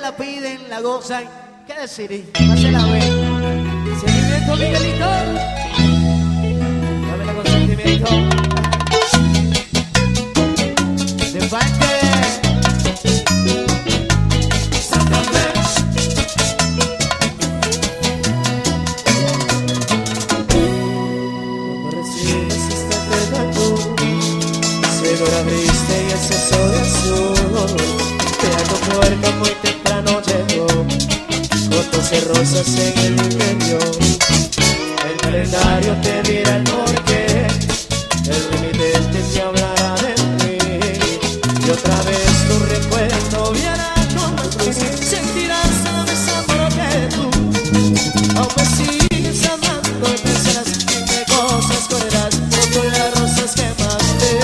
la piden, la gozan. ¿Qué decir? Pásela bien. Sentimiento, Miguelito. Dámela con sentimiento. De parte. Lo abriste y el seso de azul te a tu puerta muy temprano llegó, con 12 rosas en el interior. El calendario te dirá el porqué, el remitente te hablará de mí, y otra vez tu recuerdo viera con más luz. Sentirás a la vez amor que tú, aún me sigues amando y pensarás en qué cosas correrás con las rosas que amaste.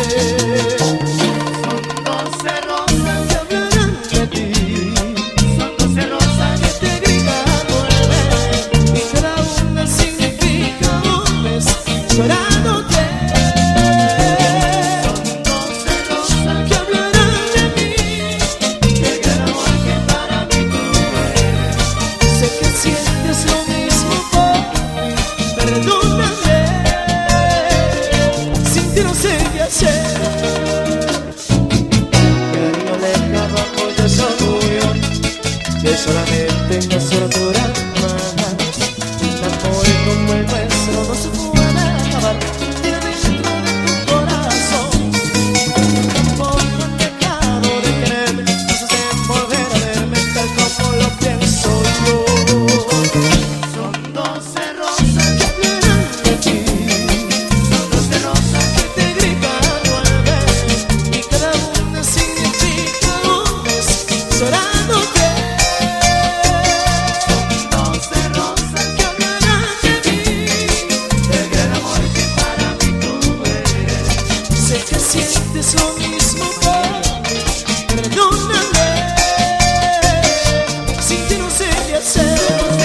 Solamente nos torturan más. El amor como el nuestro no se puede acabar. Tira dentro de tu corazón. Tampoco he dejado de quererme. No sé si volver a verme tal como lo pienso yo. Son 12 rosas que hablarán de ti. Son 12 rosas que te gritan vuelve. Y cada una significa un mes llorándote. Sientes lo mismo por mí, perdóname, sin ti no sé qué hacer.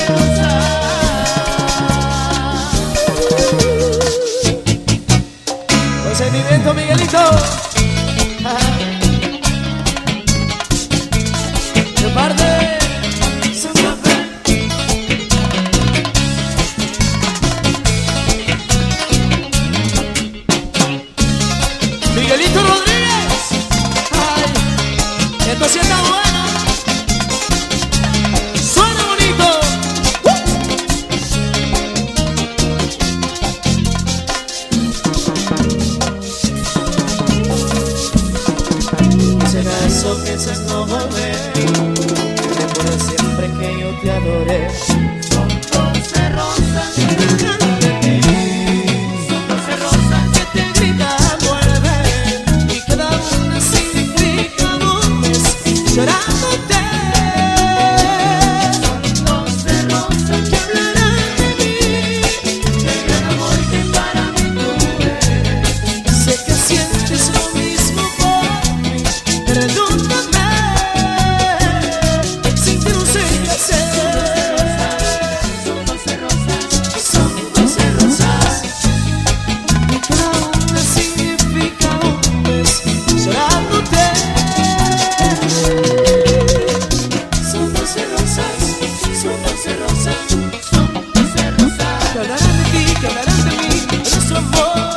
Con sentimiento, Miguelito. De parte Miguelito Rodríguez. Ay, esto sí está bueno. Suena bonito. ¿Será eso piensas no volver? Recuerda siempre que yo te adoré. Son 12 rosas que gritan de ti. Son 12 rosas que te gritan. Llorándote. Son 12 rosas que hablarán de mí, del gran amor que para mí tú eres. Sé que sientes lo mismo por mí, perdóname, sin ti no sé qué hacer. Son 12 rosas, son 12 rosas, y cada una significa un mes llorándote. Son 12 rosas, son 12 rosas, son 12 rosas. Que hablarán de ti, que hablarán de mí, de nuestro amor.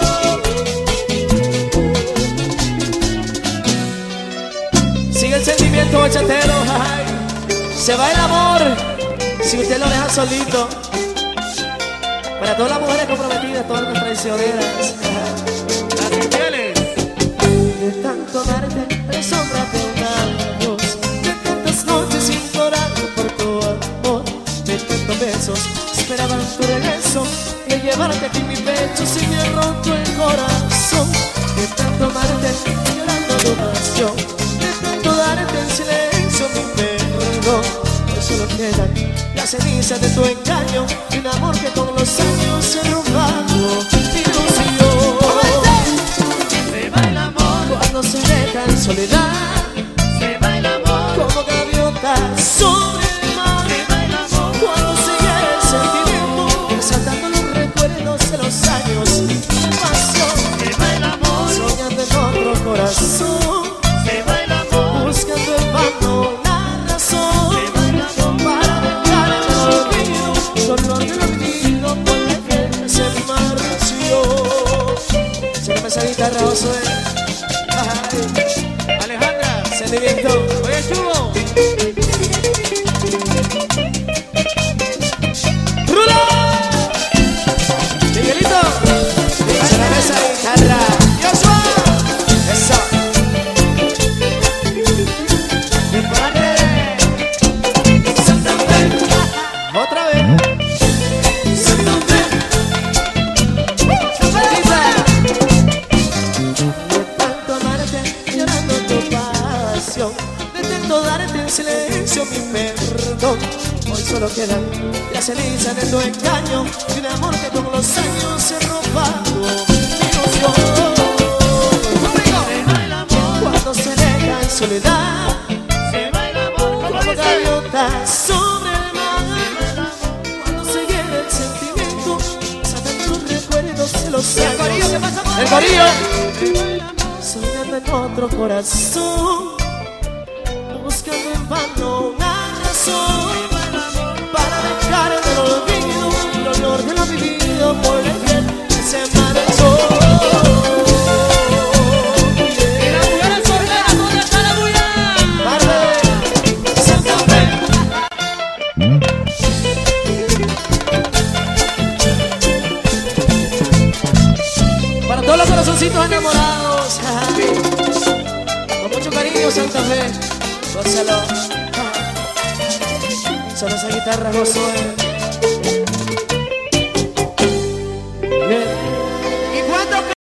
Sigue el sentimiento bachatero, ay. Se va el amor si usted lo deja solito. Para todas las mujeres comprometidas, todas las traicioneras, las infieles. De tanto amarte, me sombra de una voz. De tantas noches implorando por tu amor. De tantos besos, esperaban tu regreso. De llevarte aquí en mi pecho, si me ha roto el corazón. De tanto amarte, llorando tu pasión. De tanto darte en silencio mi perdón. Hoy solo quedan las cenizas de tu engaño. Y un amor que con los años se ha robado ilusión. Se va el amor cuando se deja en soledad. Se va el amor como gaviotas sobre el mar. Se va el amor cuando se hiere el sentimiento, resaltando los recuerdos de los años de pasión. Se va el amor soñando en otro corazón. Se va el amor buscando en vano la razón. Josué. Ay. Alejandra. Sentimiento. Oye, Chugo. ¡Rulo! Miguelito. Se la mesa de guitarra. Joshua. Eso. Santander. Otra vez. Santander. De tanto amarte, llorando tu pasión, de tanto darte en silencio mi perdón. Hoy solo quedan las cenizas de tu engaño y un amor que con los años se robado mi ilusión. Se va el amor. Cuando se deja en soledad, Se va el amor. como gaviotas sobre el mar. Cuando se llena el sentimiento, saltan tus recuerdos y los El corillo, ¿qué años. pasa con El corillo. Soñando en otro corazón, buscando en vano una razón para dejar en el olvido el olor de lo vivido por el que se marchó. Y las mujeres solteras, ¿dónde está la mujer? Tarde, Santander. Para todos los corazoncitos enamorados, con mucho cariño, Santa Fe, gózalo. Solo esa guitarra, Josué.